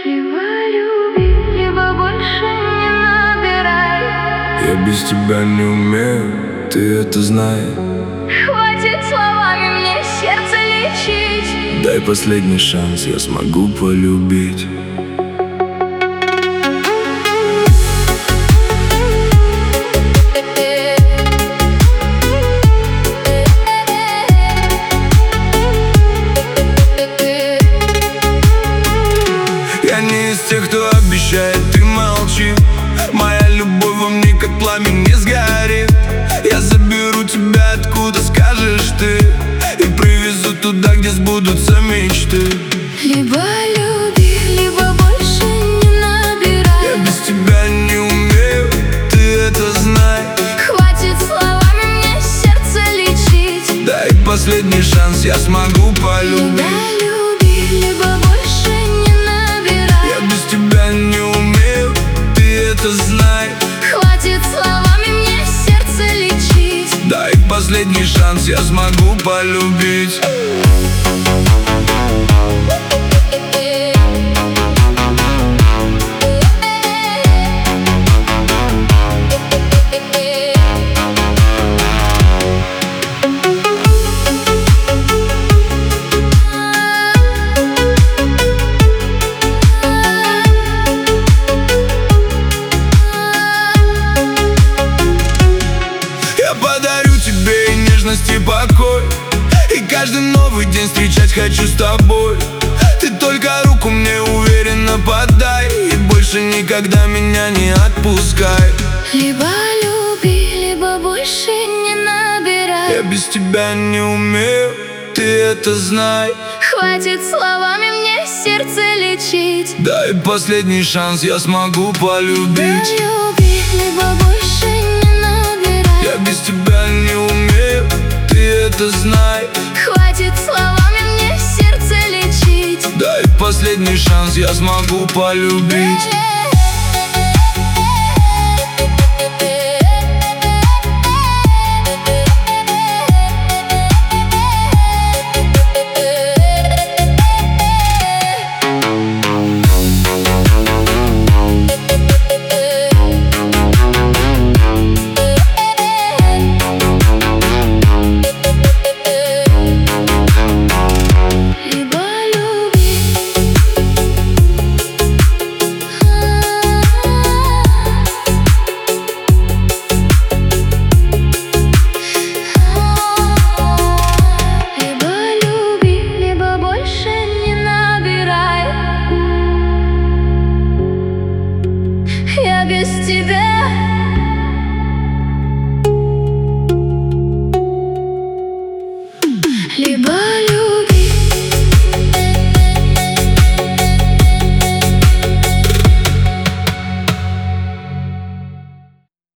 Либо люби, либо больше не набирай. Я без тебя не умею, ты это знаешь. Хватит словами мне сердце лечить. Дай последний шанс, я смогу полюбить. Я не из тех, кто обещает и молчит. Моя любовь во мне как пламя не сгорит. Я заберу тебя откуда скажешь ты и привезу туда, где сбудутся мечты. Либо люби, либо больше не набирай. Я без тебя не умею, ты это знай. Хватит словами мне сердце лечить. Дай последний шанс, я смогу полюбить. Либо люби, либо больше не набирай. Я без тебя не умею, ты это знай. Хватит словами мне сердце лечить. Дай последний шанс, я смогу полюбить. Я подарю тебе и нежность, и покой, и каждый новый день встречать хочу с тобой. Ты только руку мне уверенно подай и больше никогда меня не отпускай. Либо люби, либо больше не набирай. Я без тебя не умею, ты это знай. Хватит словами мне сердце лечить. Дай последний шанс, я смогу полюбить. Люби, либо больше не набирай. Я без тебя не умею, ты это знай. Хватит словами мне сердце лечить. Дай последний шанс, я смогу полюбить. Либо люби, либо люби, либо больше не набирай. Я без тебя либо люби.